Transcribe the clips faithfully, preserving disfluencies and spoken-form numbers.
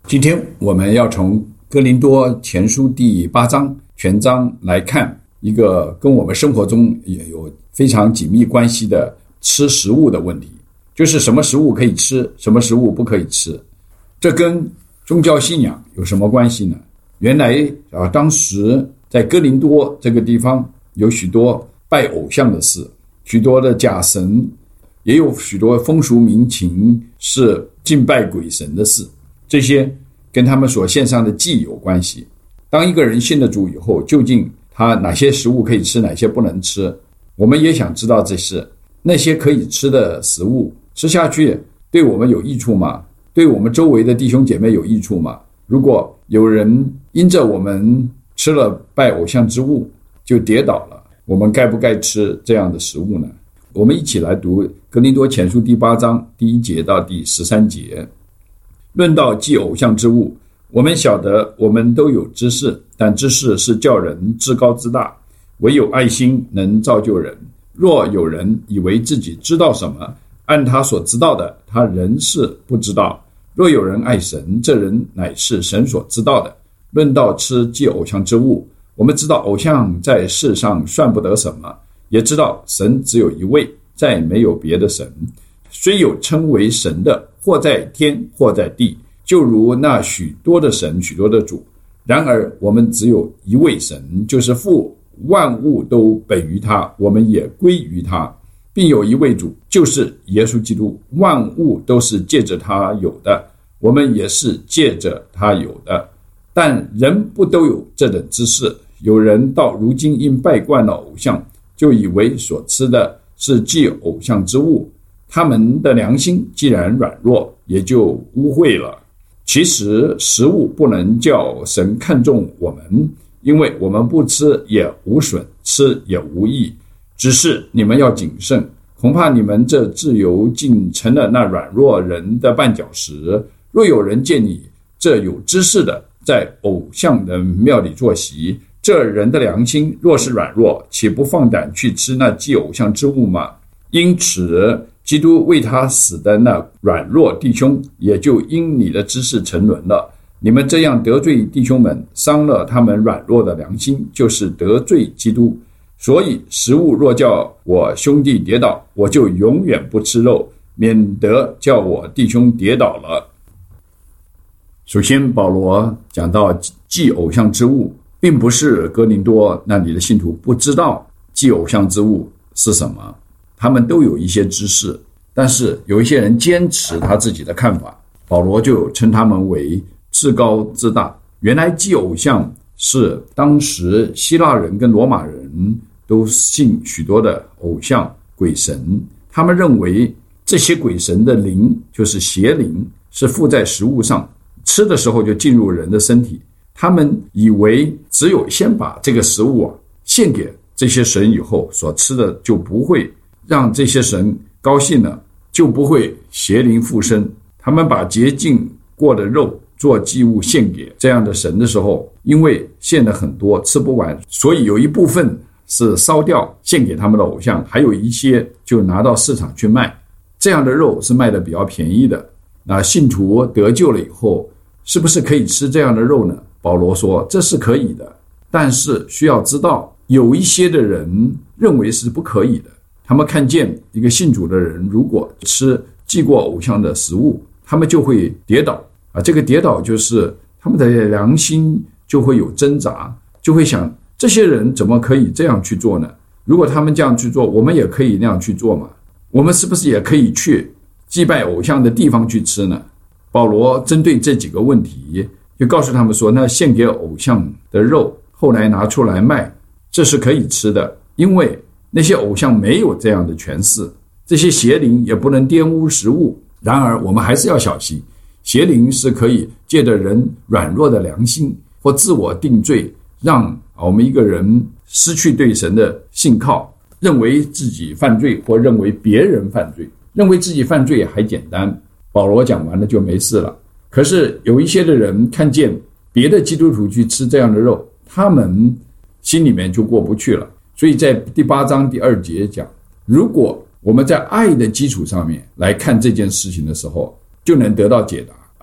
今天我们要从哥林多前书第八章全章来看一个跟我们生活中也有非常紧密关系的吃食物的问题，就是什么食物可以吃，什么食物不可以吃。这跟宗教信仰有什么关系呢？原来啊，当时在哥林多这个地方有许多拜偶像的事，许多的假神，也有许多风俗民情是敬拜鬼神的事，这些跟他们所献上的祭有关系。当一个人信了主以后，究竟他哪些食物可以吃，哪些不能吃，我们也想知道这事。那些可以吃的食物吃下去对我们有益处吗？对我们周围的弟兄姐妹有益处吗？如果有人因着我们吃了拜偶像之物就跌倒了，我们该不该吃这样的食物呢？我们一起来读哥林多前书第八章第一节到第十三节。论到祭偶像之物，我们晓得我们都有知识，但知识是叫人自高自大，唯有爱心能造就人。若有人以为自己知道什么，按他所知道的，他仍是不知道。若有人爱神，这人乃是神所知道的。论到吃祭偶像之物，我们知道偶像在世上算不得什么，也知道神只有一位，再没有别的神。虽有称为神的，或在天或在地，就如那许多的神，许多的主。然而我们只有一位神，就是父，万物都本于他，我们也归于他，并有一位主，就是耶稣基督。万物都是借着他有的，我们也是借着他有的。但人不都有这等知识。有人到如今因拜惯了偶像，就以为所吃的是祭偶像之物，他们的良心既然软弱，也就污秽了。其实食物不能叫神看重我们，因为我们不吃也无损，吃也无益。只是你们要谨慎，恐怕你们这自由竟成了那软弱人的绊脚石。若有人见你这有知识的在偶像的庙里坐席，这人的良心若是软弱，岂不放胆去吃那祭偶像之物吗？因此基督为他死的那软弱弟兄，也就因你的知识沉沦了。你们这样得罪弟兄们，伤了他们软弱的良心，就是得罪基督。所以食物若叫我兄弟跌倒，我就永远不吃肉，免得叫我弟兄跌倒了。首先保罗讲到祭偶像之物，并不是哥林多那里的信徒不知道祭偶像之物是什么，他们都有一些知识，但是有一些人坚持他自己的看法，保罗就称他们为自高自大。原来祭偶像是当时希腊人跟罗马人都信许多的偶像鬼神，他们认为这些鬼神的灵就是邪灵，是附在食物上，吃的时候就进入人的身体。他们以为只有先把这个食物啊献给这些神以后，所吃的就不会让这些神高兴了，就不会邪灵附身。他们把洁净过的肉做祭物献给这样的神的时候，因为献了很多吃不完，所以有一部分是烧掉献给他们的偶像，还有一些就拿到市场去卖。这样的肉是卖的比较便宜的。那信徒得救了以后，是不是可以吃这样的肉呢？保罗说这是可以的，但是需要知道有一些的人认为是不可以的。他们看见一个信主的人如果吃祭过偶像的食物，他们就会跌倒啊！这个跌倒就是他们的良心就会有挣扎，就会想这些人怎么可以这样去做呢？如果他们这样去做，我们也可以那样去做嘛？我们是不是也可以去祭拜偶像的地方去吃呢？保罗针对这几个问题就告诉他们说，那献给偶像的肉后来拿出来卖，这是可以吃的，因为那些偶像没有这样的权势，这些邪灵也不能玷污食物。然而我们还是要小心，邪灵是可以借着人软弱的良心或自我定罪，让我们一个人失去对神的信靠，认为自己犯罪或认为别人犯罪。认为自己犯罪还简单，保罗讲完了就没事了。可是有一些的人看见别的基督徒去吃这样的肉，他们心里面就过不去了。所以在第八章第二节讲，如果我们在爱的基础上面来看这件事情的时候，就能得到解答，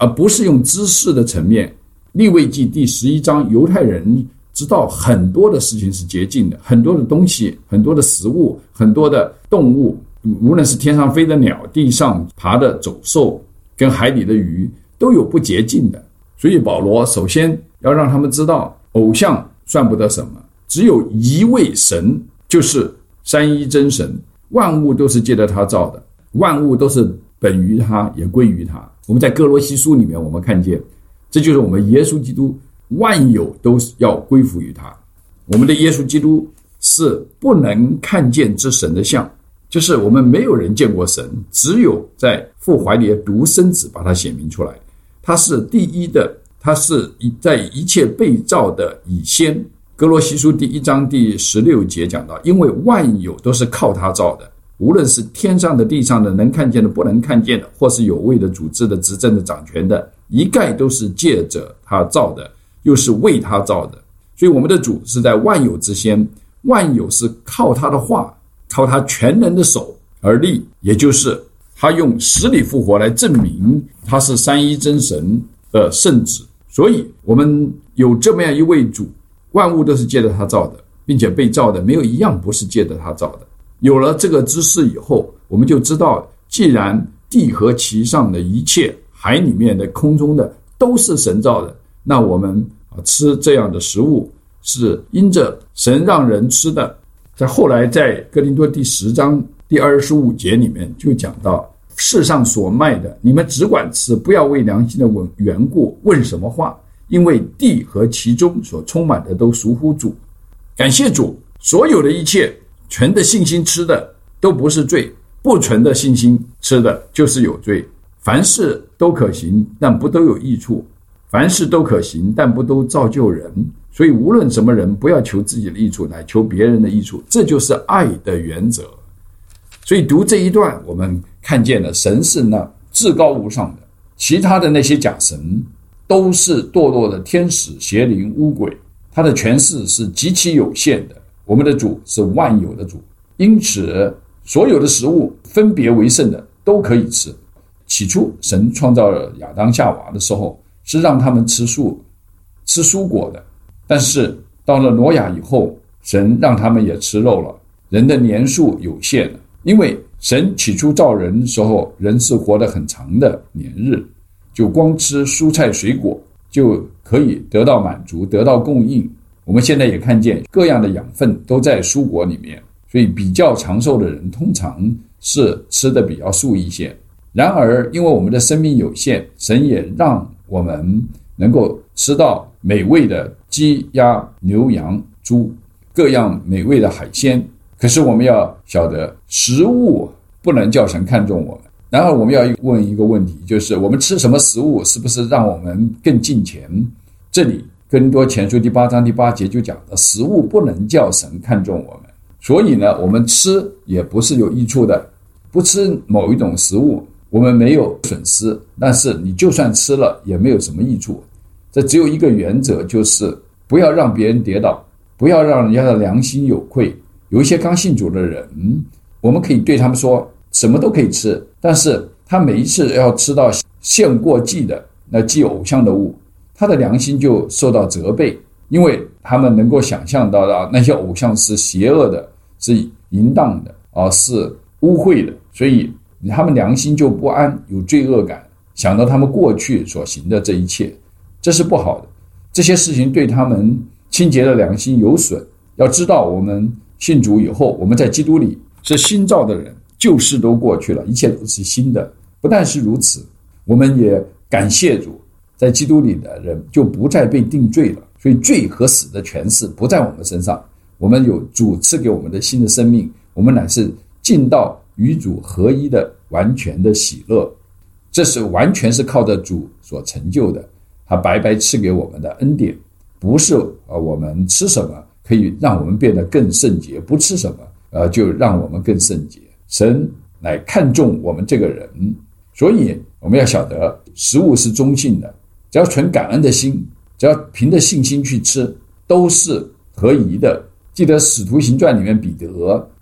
而不是用知识的层面。利未记第十一章，犹太人知道很多的事情是洁净的，很多的东西，很多的食物，很多的动物，无论是天上飞的鸟，地上爬的走兽，跟海里的鱼，都有不洁净的。所以保罗首先要让他们知道，偶像算不得什么，只有一位神，就是三一真神，万物都是借着他造的，万物都是本于他，也归于他。我们在哥罗西书里面我们看见，这就是我们耶稣基督，万有都要归服于他。我们的耶稣基督是不能看见之神的像，就是我们没有人见过神，只有在父怀里的独生子把他显明出来。他是第一的，他是在一切被造的以先。哥罗西书第一章第十六节讲到，因为万有都是靠他造的，无论是天上的地上的，能看见的不能看见的，或是有位的主治的执政的掌权的，一概都是借着他造的，又是为他造的。所以我们的主是在万有之先，万有是靠他的话，靠他全能的手而立，也就是他用死里复活来证明他是三一真神的圣子。所以我们有这么样一位主，万物都是借着他造的，并且被造的没有一样不是借着他造的。有了这个知识以后，我们就知道，既然地和其上的一切，海里面的空中的都是神造的，那我们吃这样的食物是因着神让人吃的。在后来在哥林多第十章第二十五节里面就讲到，世上所卖的，你们只管吃，不要为良心的缘故问什么话，因为地和其中所充满的都属乎主。感谢主，所有的一切纯的信心吃的都不是罪，不纯的信心吃的就是有罪。凡事都可行，但不都有益处；凡事都可行，但不都造就人。所以无论什么人，不要求自己的益处，乃求别人的益处，这就是爱的原则。所以读这一段，我们看见了神是那至高无上的，其他的那些假神都是堕落的天使、邪灵、污鬼，他的权势是极其有限的。我们的主是万有的主，因此所有的食物分别为圣的都可以吃。起初神创造了亚当夏娃的时候，是让他们吃素吃蔬果的，但是到了挪亚以后，神让他们也吃肉了。人的年数有限了，因为神起初造人的时候，人是活得很长的年日，就光吃蔬菜水果就可以得到满足，得到供应。我们现在也看见各样的养分都在蔬果里面，所以比较长寿的人通常是吃的比较素一些。然而因为我们的生命有限，神也让我们能够吃到美味的鸡鸭牛羊猪，各样美味的海鲜。可是我们要晓得，食物不能叫神看重我们。然后我们要问一个问题，就是我们吃什么食物是不是让我们更敬虔？这里哥林多前书第八章第八节就讲的，食物不能叫神看重我们。所以呢，我们吃也不是有益处的。不吃某一种食物，我们没有损失，但是你就算吃了也没有什么益处。这只有一个原则，就是不要让别人跌倒，不要让人家的良心有愧。有一些刚信主的人，我们可以对他们说什么都可以吃，但是他每一次要吃到献过祭的那祭偶像的物，他的良心就受到责备，因为他们能够想象到的那些偶像是邪恶的，是淫荡的啊，是污秽的，所以他们良心就不安，有罪恶感，想到他们过去所行的这一切，这是不好的。这些事情对他们清洁的良心有损。要知道，我们信主以后，我们在基督里是新造的人，旧事都过去了，一切都是新的。不但是如此，我们也感谢主，在基督里的人就不再被定罪了，所以罪和死的权势不在我们身上。我们有主赐给我们的新的生命，我们乃是进到与主合一的完全的喜乐，这是完全是靠着主所成就的，他白白赐给我们的恩典，不是呃我们吃什么可以让我们变得更圣洁，不吃什么呃就让我们更圣洁。神来看重我们这个人，所以我们要晓得食物是中性的，只要存感恩的心，只要凭着信心去吃，都是合宜的。记得使徒行传里面彼得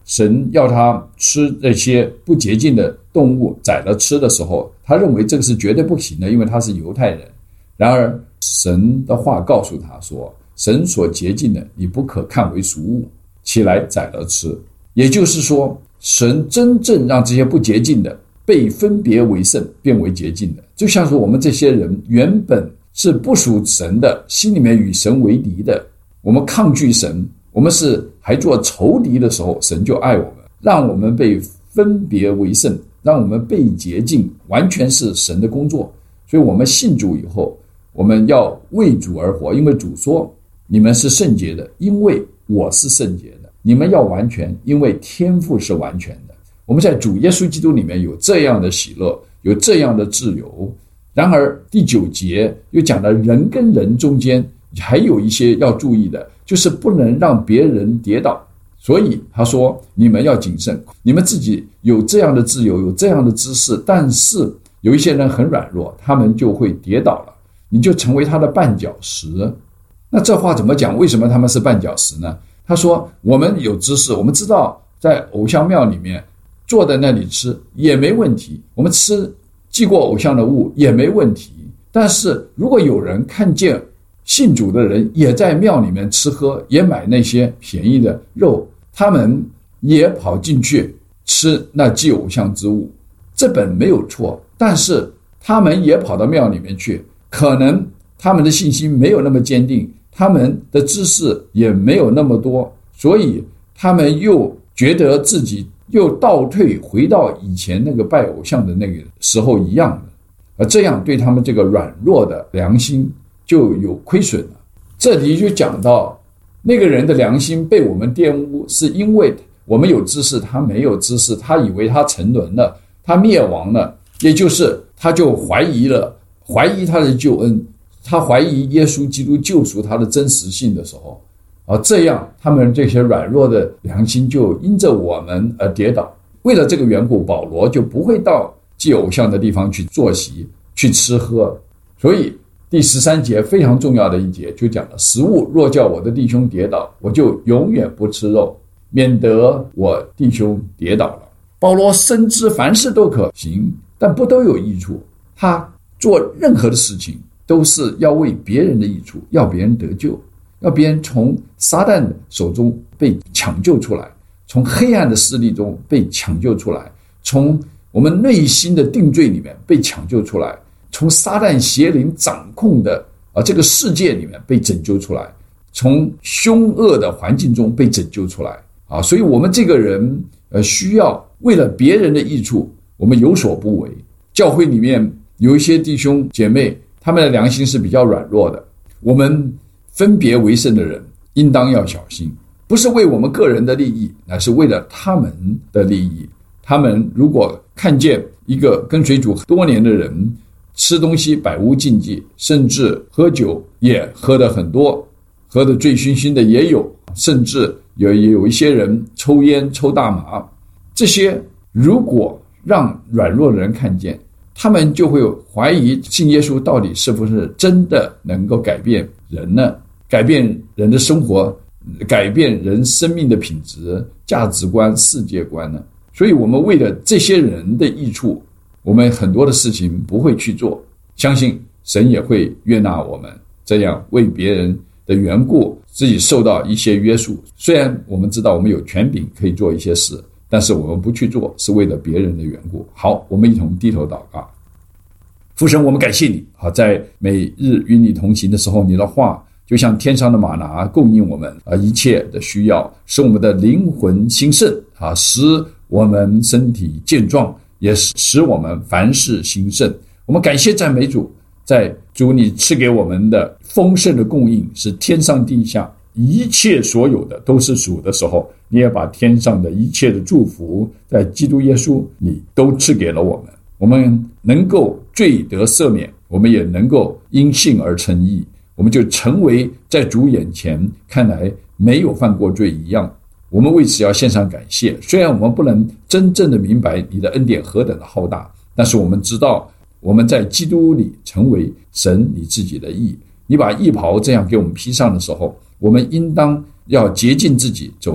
神要他吃这些不洁净的动物宰了吃的时候，他认为这个是绝对不行的，因为他是犹太人。然而神的话告诉他说，神所洁净的你不可看为俗物，起来宰了吃。也就是说，神真正让这些不洁净的被分别为圣，变为洁净的。就像是我们这些人原本是不属神的，心里面与神为敌的，我们抗拒神，我们是还做仇敌的时候，神就爱我们，让我们被分别为圣，让我们被洁净，完全是神的工作。所以我们信主以后，我们要为主而活，因为主说你们是圣洁的，因为我是圣洁的。你们要完全，因为天父是完全的。我们在主耶稣基督里面有这样的喜乐，有这样的自由。然而第九节又讲了人跟人中间还有一些要注意的，就是不能让别人跌倒。所以他说你们要谨慎，你们自己有这样的自由，有这样的知识，但是有一些人很软弱，他们就会跌倒了，你就成为他的绊脚石。那这话怎么讲？为什么他们是绊脚石呢？他说我们有知识，我们知道在偶像庙里面坐在那里吃也没问题，我们吃祭过偶像的物也没问题。但是如果有人看见信主的人也在庙里面吃喝，也买那些便宜的肉，他们也跑进去吃那祭偶像之物，这本没有错，但是他们也跑到庙里面去，可能他们的信心没有那么坚定，他们的知识也没有那么多，所以他们又觉得自己又倒退回到以前那个拜偶像的那个时候一样的，而这样对他们这个软弱的良心就有亏损了。这里就讲到那个人的良心被我们玷污，是因为我们有知识，他没有知识，他以为他沉沦了，他灭亡了，也就是他就怀疑了，怀疑他的救恩，他怀疑耶稣基督救赎他的真实性的时候，而这样他们这些软弱的良心就因着我们而跌倒。为了这个缘故，保罗就不会到祭偶像的地方去坐席，去吃喝。所以第十三节非常重要的一节就讲了，食物若叫我的弟兄跌倒，我就永远不吃肉，免得我弟兄跌倒了。保罗深知凡事都可行，但不都有益处。他做任何的事情都是要为别人的益处，要别人得救，要别人从撒旦手中被抢救出来，从黑暗的势力中被抢救出来，从我们内心的定罪里面被抢救出来，从撒旦邪灵掌控的啊这个世界里面被拯救出来，从凶恶的环境中被拯救出来啊！所以我们这个人呃需要为了别人的益处，我们有所不为。教会里面有一些弟兄姐妹，他们的良心是比较软弱的，我们分别为圣的人应当要小心，不是为我们个人的利益，乃是为了他们的利益。他们如果看见一个跟随主多年的人吃东西百无禁忌，甚至喝酒也喝得很多，喝得醉醺醺的也有，甚至有也有一些人抽烟抽大麻，这些如果让软弱的人看见，他们就会怀疑信耶稣到底是不是真的能够改变人呢？改变人的生活，改变人生命的品质、价值观、世界观呢？所以我们为了这些人的益处，我们很多的事情不会去做，相信神也会悦纳我们这样为别人的缘故自己受到一些约束。虽然我们知道我们有权柄可以做一些事，但是我们不去做是为了别人的缘故。好，我们一同低头祷告。父神，我们感谢你，好，在每日与你同行的时候，你的话就像天上的玛拿，供应我们啊一切的需要，使我们的灵魂兴盛啊，使我们身体健壮，也使我们凡事兴盛。我们感谢赞美主，在主你赐给我们的丰盛的供应，是天上地下一切所有的都是主的时候，你也把天上的一切的祝福在基督耶稣你都赐给了我们。我们能够罪得赦免，我们也能够因信而称义，我们就成为在主眼前看来没有犯过罪一样。我们为此要献上感谢。虽然我们不能真正的明白你的恩典何等的浩大，但是我们知道我们在基督里成为神你自己的义。你把义袍这样给我们披上的时候，我们应当要洁净自己，走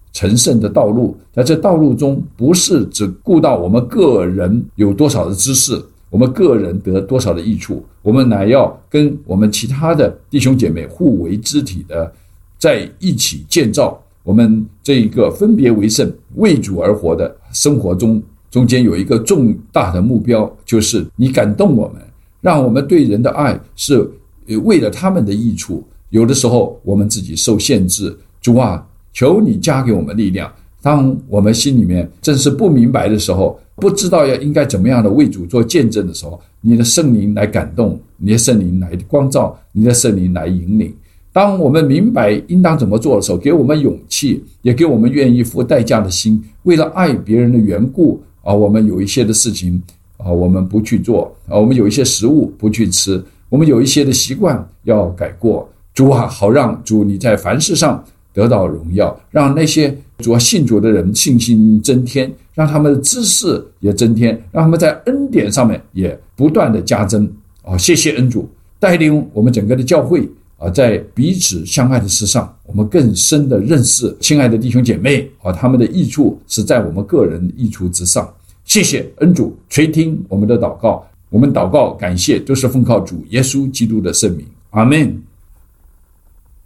成圣的道路。在这道路中，不是只顾到我们个人有多少的知识，我们个人得多少的益处，我们乃要跟我们其他的弟兄姐妹互为肢体的，在一起建造我们这一个分别为圣、为主而活的生活中。中间有一个重大的目标，就是你感动我们，让我们对人的爱是为了他们的益处。有的时候我们自己受限制，主啊，求你加给我们力量。当我们心里面真是不明白的时候，不知道要应该怎么样的为主做见证的时候，你的圣灵来感动，你的圣灵来光照，你的圣灵来引领。当我们明白应当怎么做的时候，给我们勇气，也给我们愿意付代价的心。为了爱别人的缘故啊，我们有一些的事情啊，我们不去做啊，我们有一些食物不去吃，我们有一些的习惯要改过。主啊，好让主你在凡事上得到荣耀，让那些主要信主的人信心增添，让他们的知识也增添，让他们在恩典上面也不断的加增啊！谢谢恩主带领我们整个的教会啊，在彼此相爱的事上，我们更深的认识亲爱的弟兄姐妹啊，他们的益处是在我们个人益处之上。谢谢恩主垂听我们的祷告，我们祷告感谢都是奉靠主耶稣基督的圣名，阿们。